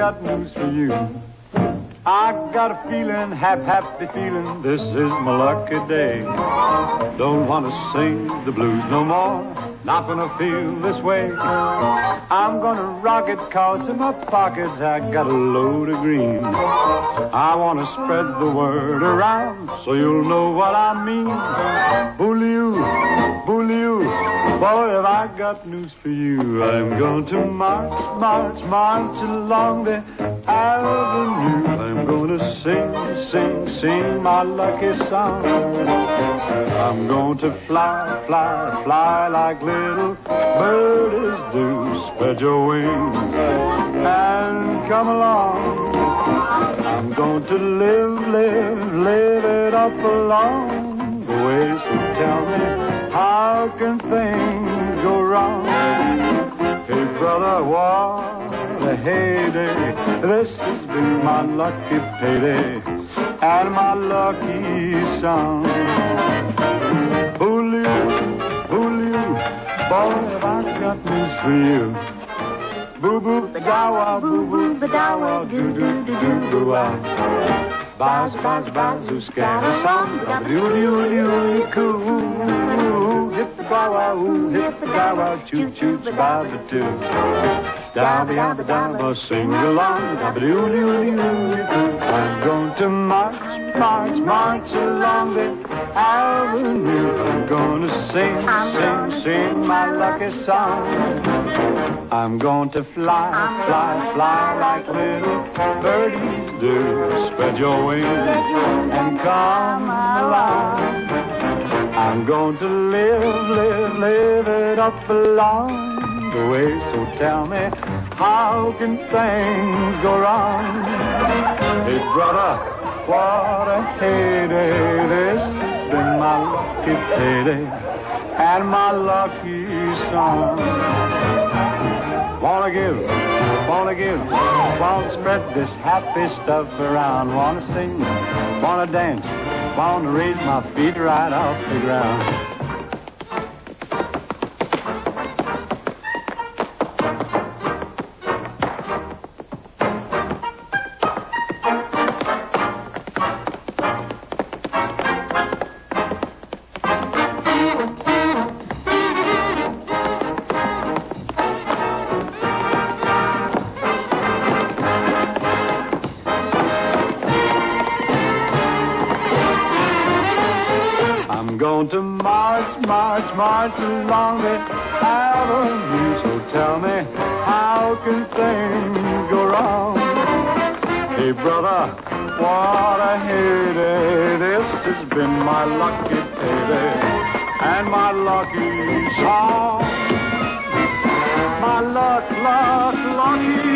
got news for you. I got a feeling, happy feeling, this is my lucky day. Don't want to sing the blues no more, not gonna feel this way. I'm gonna rock it 'cause in my pockets I got a load of green. I wanna spread the word around so you'll know what I mean. Booley-oo, boy, have I got news for you. I'm going to march along the avenue. I'm gonna sing my lucky song. I'm going to fly like little birds do. Spread your wings and come along. I'm going to live it up along the way. So tell me, how can things go wrong? Hey, brother, what a heyday. This has been my lucky payday and my lucky song. Booley-oo, boy, have I got news for you. Boo-boo-ba-dawa, boo-boo-ba-dawa, do-do-do-do-do-ah. Baz-baz-baz, scatter song, da-ba-doo-doo-doo-doo-coo. Hip-a-dawa, hip-a-dawa, choo-choo-ba-ba-doo. Da-ba-da-ba-da-ba, sing along, da-ba-doo-doo-doo-doo-coo. I'm going to march along the avenue. I'm gonna sing my lucky song. I'm going to fly like little birdies do. Spread your wings and come along. I'm going to live it up along the way. So tell me, how can things go wrong? Hey, brother, what a heyday. This has been my lucky payday and my lucky song. Wanna spread this happy stuff around. Wanna sing, wanna dance, wanna raise my feet right off the ground. Going to march along the avenue. So tell me, how can things go wrong? Hey, brother, what a heyday. This has been my lucky payday and my lucky song. My lucky